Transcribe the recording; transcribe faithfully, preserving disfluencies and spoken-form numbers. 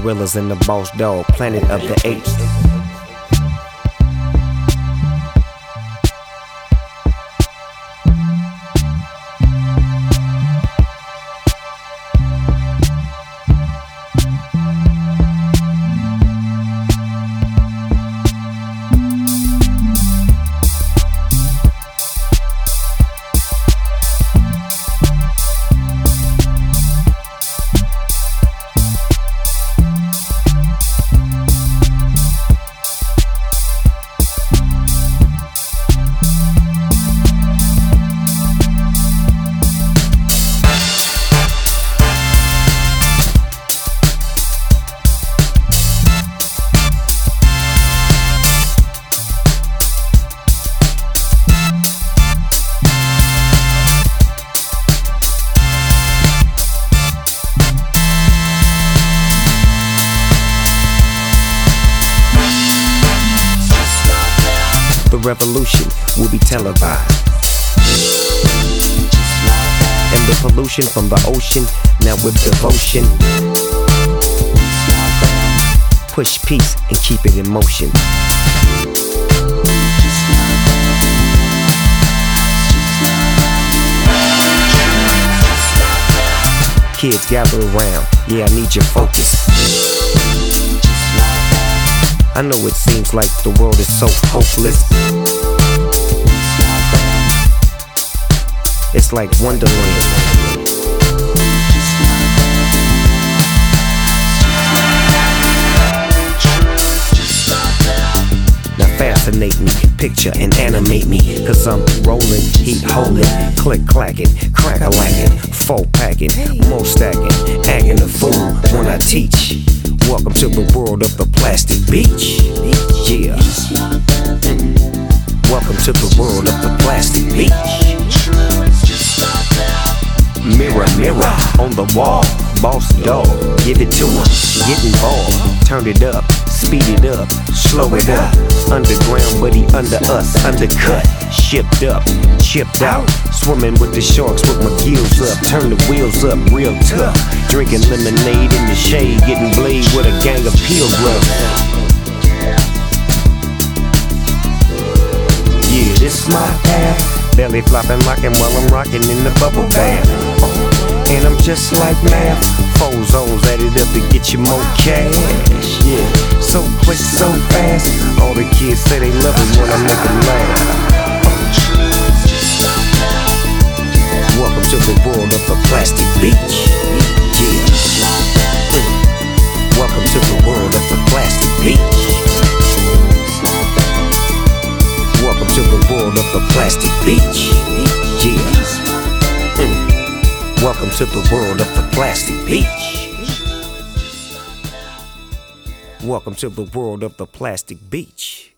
gorillas and the boss dog, planet of the apes. The revolution will be televised, and the pollution from the ocean, now with devotion, push peace and keep it in motion. Kids gather around, yeah, I need your focus. I know it seems like the world is so hopeless. It's like Wonderland. Now fascinate me, picture and animate me, cause I'm rolling, heat holding, click clacking, crack a lacking, four packing, more stacking, acting a fool when I teach. Welcome to the world of the plastic beach. Yeah. Mm. Welcome to the world of the plastic beach. Mirror, mirror on the wall, boss dog, give it to him. Get involved, turn it up, speed it up, slow it up. Underground, but he under us, undercut, shipped up, chipped out. Swimming with the sharks with my gills up, turn the wheels up real tough. Drinking lemonade in the shade, getting blade with a gang of pilgrims. Yeah, this my path, belly flopping, rocking while I'm rocking in the bubble bath. And I'm just like math, four zones added up to get you more cash. Yeah, so quick, so fast. All the kids say they love it when I make them laugh. Welcome to the world of the plastic beach. Yeah. Mm. Welcome to the world of the plastic beach. Welcome to the world of the plastic beach. Yeah. Mm. Welcome to the world of the plastic beach. Welcome to the world of the plastic beach.